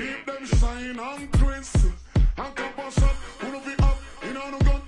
Keep them shine and twist. And cup a shot, who no be up, in on no gun.